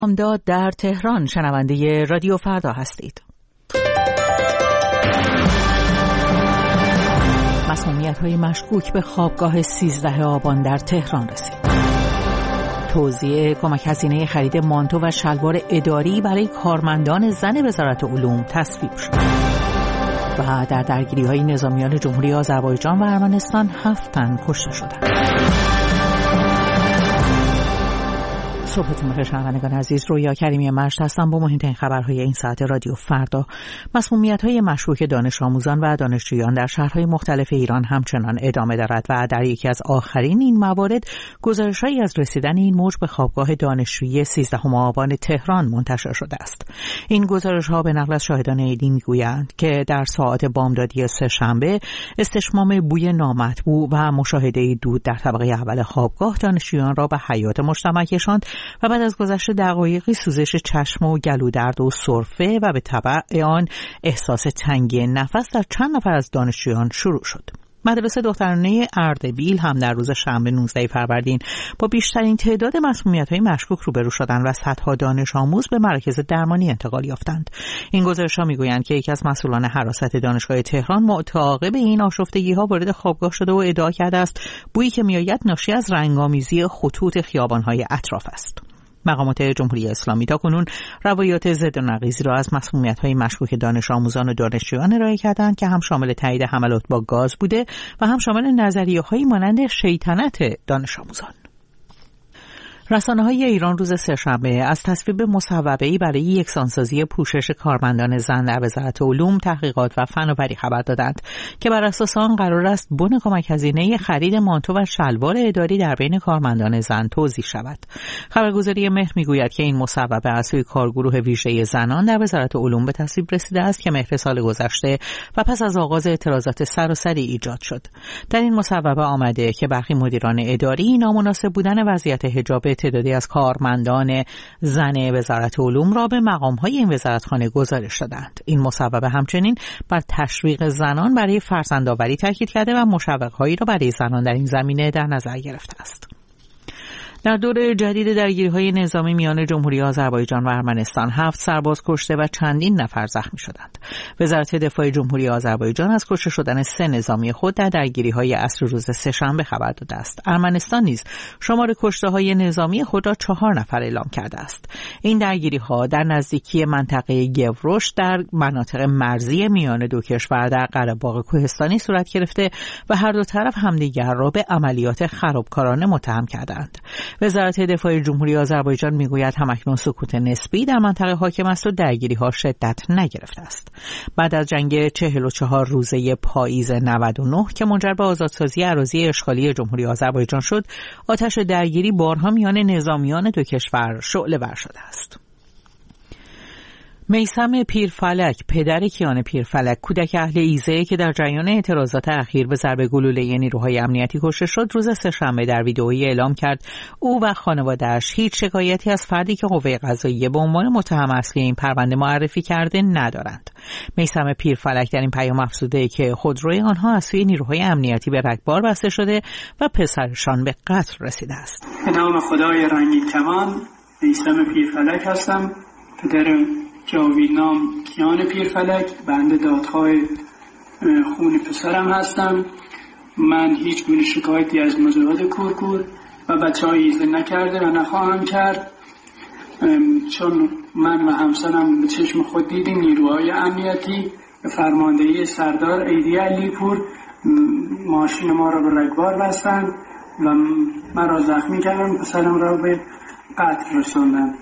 امداد در تهران شنونده رادیو فردا هستید. مسمومیت‌های مشکوک به خوابگاه 13 آبان در تهران رسید. توزیع کمک هزینه خرید مانتو و شلوار اداری برای کارمندان زن وزارت علوم تصویب شد. و در درگیری‌های نظامیان جمهوری آذربایجان و ارمنستان 7 تن کشته شدند. صبحتون بخیر شنوندگان عزیز، رویا کریمی مشت هستم با مهمترین خبرهای این ساعت رادیو فردا. مسمومیت‌های مشکوک دانش آموزان و دانشجویان در شهرهای مختلف ایران همچنان ادامه دارد و در یکی از آخرین این موارد گزارش‌هایی از رسیدن این موج به خوابگاه دانشجویی 13 آبان تهران منتشر شده است. این گزارش‌ها به نقل از شاهدان عینی می‌گویند که در ساعات بامدادی سه‌شنبه استشمام بوی نامطبوع و مشاهده دود در طبقه اول خوابگاه دانشجویان را به حیاط مجتمع کشاند و بعد از گذشت دقایقی سوزش چشم و گلودرد و سرفه و به تبع آن احساس تنگی نفس در چند نفر از دانشجویان شروع شد. مدرسه دخترانه اردبیل هم در روز شنبه 19 فروردین با بیشترین تعداد مسمومیت‌های مشکوک روبرو شدند و صدها دانش آموز به مراکز درمانی انتقال یافتند. این گزارش‌ها می‌گویند که یکی از مسئولان حراست دانشگاه تهران متعاقب این آشفتگی‌ها وارد خوابگاه شده و ادعا کرده است بویی که می‌آید ناشی از رنگ‌آمیزی خطوط خیابان‌های اطراف است. مقامات جمهوری اسلامی تاکنون روایات ضد و نقیضی را از مسمومیت‌های مشکوک دانش آموزان و دانشجویان ارائه کردند که هم شامل تایید حملات با گاز بوده و هم شامل نظریه‌هایی مانند شیطنت دانش آموزان. رسانه‌های ایران روز سه‌شنبه از تصویب مصوبه‌ای برای یکسانسازی پوشش کارمندان زن در وزارت علوم، تحقیقات و فناوری خبر دادند که بر اساس آن قرار است بن کمک هزینه خرید مانتو و شلوار اداری در بین کارمندان زن توزیع شود. خبرگزاری مهر می‌گوید که این مصوبه از سوی کارگروه ویژه زنان در وزارت علوم به تصویب رسیده است که مهر سال گذشته و پس از آغاز اعتراضات سراسری ایجاد شد. در این مصوبه آمده که برخی مدیران اداری نامناسب بودن وضعیت حجاب تعدادی از کارمندان زن وزارت علوم را به مقام‌های این وزارتخانه گزارش دادند. این مصوبه همچنین بر تشویق زنان برای فرزندآوری تاکید کرده و مشوق‌هایی را برای زنان در این زمینه در نظر گرفته است. در دور جدید درگیری‌های نظامی میان جمهوری آذربایجان و ارمنستان 7 سرباز کشته و چندین نفر زخمی شدند. وزارت دفاع جمهوری آذربایجان از کشته شدن 3 نظامی خود در درگیری‌های عصر روز سه‌شنبه خبر داده است. ارمنستان نیز شمار کشته‌های نظامی خود را 4 نفر اعلام کرده است. این درگیری‌ها در نزدیکی منطقه گوروش در مناطق مرزی میان دو کشور در قره‌باغ کوهستانی صورت گرفته و هر دو طرف همدیگر را به عملیات خرابکارانه متهم کردند. وزارت دفاع جمهوری آذربایجان میگوید همکنون سکوت نسبی در منطقه حاکم است و درگیری‌ها شدت نگرفته است. بعد از جنگ 44 روزه پاییز 99 که منجر به آزادسازی اراضی اشغالی جمهوری آذربایجان شد، آتش درگیری بارها میان نظامیان دو کشور شعله‌ور شده است. میثم پیرفلک، پدر کیان پیرفلک، کودک اهل ایزه که در جریان اعتراضات اخیر به ضرب گلوله نیروهای امنیتی کشته شد، روز سه‌شنبه در ویدئویی اعلام کرد او و خانواده‌اش هیچ شکایتی از فردی که قوه قضاییه به عنوان متهم اصلی این پرونده معرفی کرده ندارند. میثم پیرفلک در این پیام افزوده که خودروی آنها از سوی نیروهای امنیتی به رگبار بسته شده و پسرشان به قتل رسیده است. به نام خدای رنگین کمان، میثم پیرفلک هستم، پدر جاویدنام کیان پیرفلک، بنده دادخواه خون پسرم هستم. من هیچ گونه شکایتی از مجاهد کورکور و بچه‌های ایزه نکرده و نخواهم کرد، چون من و همسرم به چشم خود دیدیم نیروهای امنیتی به فرماندهی سردار ایدی علیپور ماشین ما را به رگبار بستند و من را زخمی کردند، پسرم را به قتل رساندند.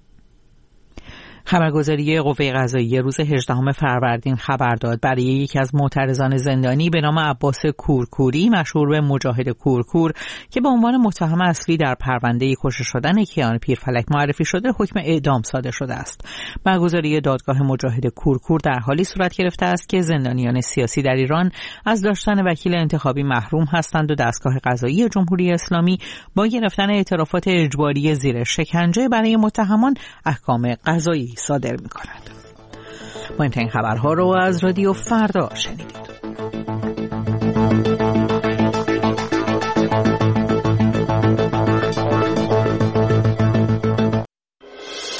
خبرگزاری قوه قضاییه روز 18 فروردین خبر داد برای یکی از معترضان زندانی به نام عباس کورکوری مشهور به مجاهد کورکور که به عنوان متهم اصلی در پرونده کشته شدن کیان پیرفلک معرفی شده حکم اعدام صادر شده است. برگزاری دادگاه مجاهد کورکور در حالی صورت گرفته است که زندانیان سیاسی در ایران از داشتن وکیل انتخابی محروم هستند و دستگاه قضایی جمهوری اسلامی با گرفتن اعترافات اجباری زیر شکنجه برای متهمان احکام قضایی صادر می‌کند. مهمترین خبرها رو از رادیو فردا شنیدید.